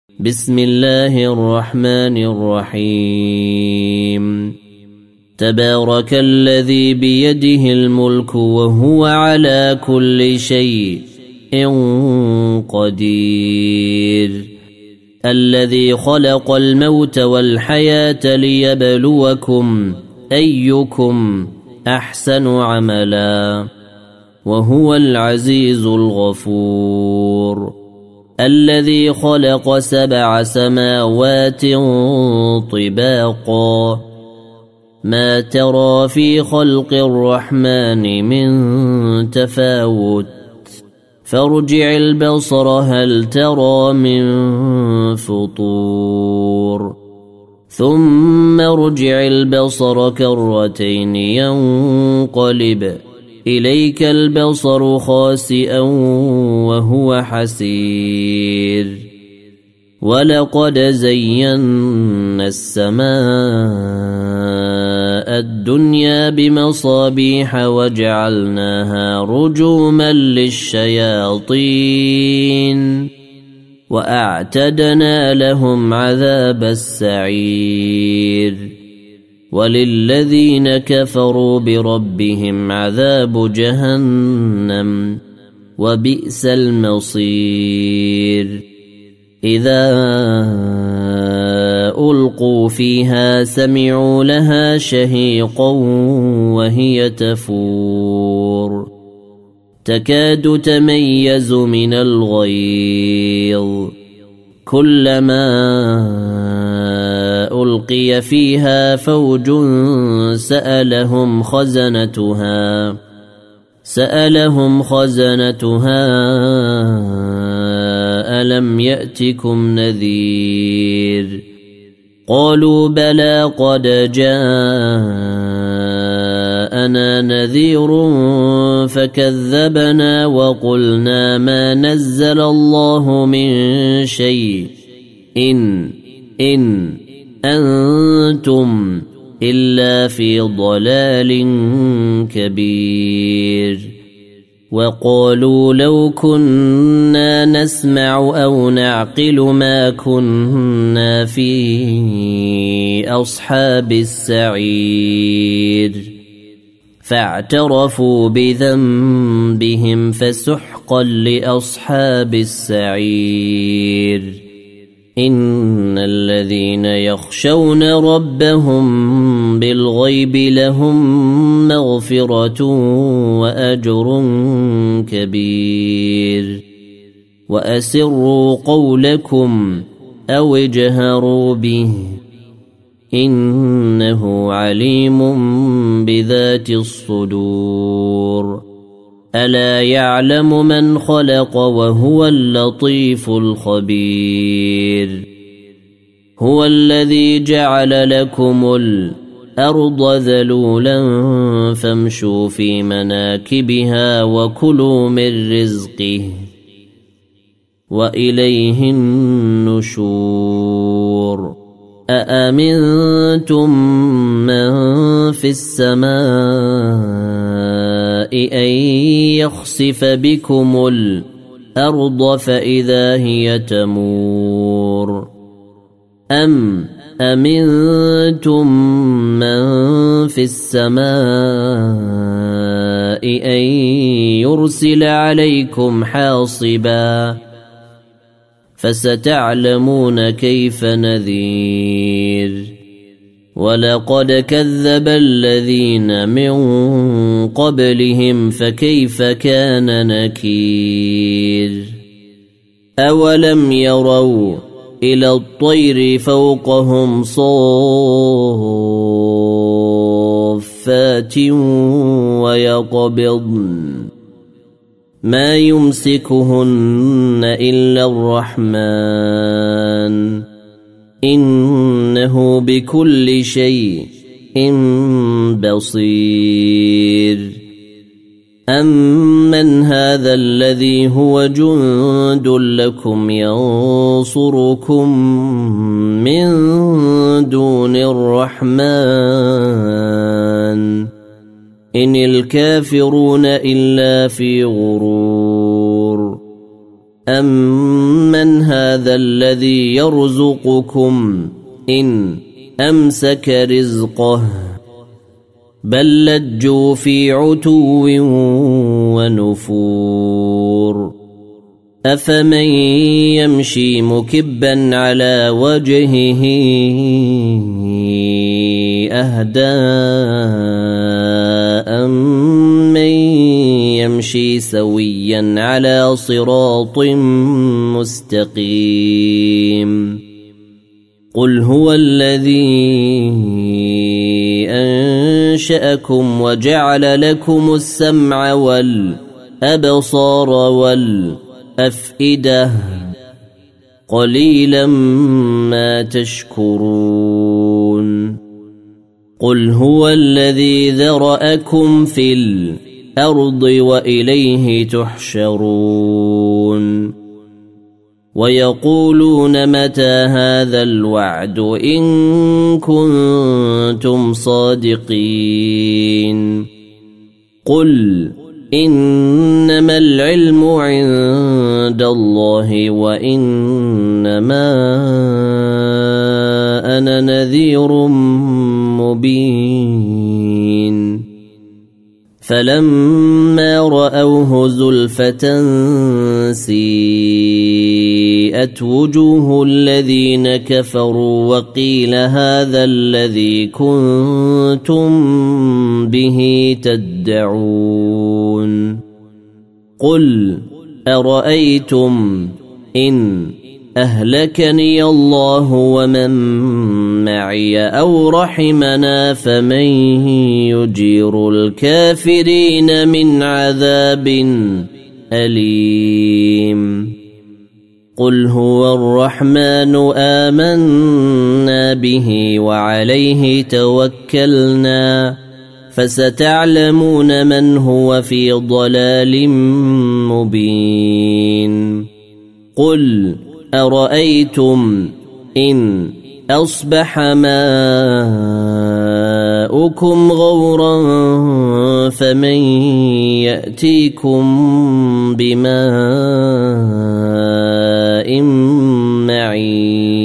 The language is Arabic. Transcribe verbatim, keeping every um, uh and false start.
بسم الله الرحمن الرحيم تبارك الذي بيده الملك وهو على كل شيء قدير الذي خلق الموت والحياة ليبلوكم أيكم أحسن عملا وهو العزيز الغفور الذي خلق سبع سماوات طباقا ما ترى في خلق الرحمن من تفاوت فارجع البصر هل ترى من فطور ثم ارجع البصر كرتين ينقلب إليك البصر خاسئا وهو حسير ولقد زينا السماء الدنيا بمصابيح وجعلناها رجوما للشياطين وأعتدنا لهم عذاب السعير وللذين كفروا بربهم عذاب جهنم وبئس المصير إذا ألقوا فيها سمعوا لها شهيقا وهي تفور تكاد تميز من الغيظ كلما ألقي فيها فوج سألهم خزنتها سألهم خزنتها ألم يأتكم نذير قالوا بلى قد جاءنا نذير فكذبنا وقلنا ما نزل الله من شيء إن إن أنتم إلا في ضلال كبير وقالوا لو كنا نسمع أو نعقل ما كنا في أصحاب السعير فاعترفوا بذنبهم فسحقا لأصحاب السعير إن الذين يخشون ربهم بالغيب لهم مغفرة وأجر كبير وأسروا قولكم أو اجهروا به إنه عليم بذات الصدور ألا يعلم من خلق وهو اللطيف الخبير هو الذي جعل لكم الأرض ذلولا فامشوا في مناكبها وكلوا من رزقه وإليه النشور أأمنتم من في السماء أن يخسف بكم الأرض فإذا هي تمور أم أمنتم من في السماء أن يرسل عليكم حاصبا فستعلمون كيف نذير ولقد كذب الذين من قبلهم فكيف كان نكير أولم يروا إلى الطير فوقهم صافات ويقبضن ما يمسكهن إلا الرحمن إنه بكل شيء بصير أمن هذا الذي هو جند لكم ينصركم من دون الرحمن إن الكافرون إلا في غرور أَمَّنْ هَذَا الَّذِي يَرْزُقُكُمْ إِنْ أَمْسَكَ رِزْقَهُ بَلْ لَجُّوا فِي عُتُوٍّ وَنُفُورٍ أَفَمَنْ يَمْشِي مُكِبًّا عَلَى وَجْهِهِ أَهْدَىٰ أَمَّنْ يَمْشِي سَوِيًّا عَلَى صِرَاطٍ مُسْتَقِيمٍ قُلْ هُوَ الَّذِي أَنشَأَكُمْ وَجَعَلَ لَكُمُ السَّمْعَ وَالْأَبْصَارَ وَالْأَفْئِدَةَ قَلِيلًا مَا تَشْكُرُونَ قُلْ هُوَ الَّذِي ذَرَأَكُمْ فِي الْأَرْضِ وَإِلَيْهِ تُحْشَرُونَ وَيَقُولُونَ مَتَى هَذَا الْوَعْدُ إِن كُنتُمْ صَادِقِينَ قُلْ إِنَّمَا الْعِلْمُ عِندَ اللَّهِ وَإِنَّمَا أَنَا نَذِيرٌ مُبِينٌ فَلَمَّا رَأَوْهُ زُلْفَةً سِيئَتْ وُجُوهُ الَّذِينَ كَفَرُوا وَقِيلَ هَذَا الَّذِي كُنتُم بِهِ تَدَّعُونَ قُلْ أَرَأَيْتُمْ إِنْ أَهْلَكَنِيَ اللَّهُ وَمَن مَّعِيَ أَوْ رَحِمَنَا فَمَن يُجِيرُ الْكَافِرِينَ مِنْ عَذَابٍ أَلِيمٍ قُلْ هُوَ الرَّحْمَنُ آمَنَّا بِهِ وَعَلَيْهِ تَوَكَّلْنَا فَسَتَعْلَمُونَ مَنْ هُوَ فِي ضَلَالٍ مُبِينٍ قُلْ أَرَأَيْتُمْ إِنْ أَصْبَحَ مَاؤُكُمْ غَوْرًا فَمَنْ يَأْتِيكُمْ بِمَاءٍ مَّعِينٍ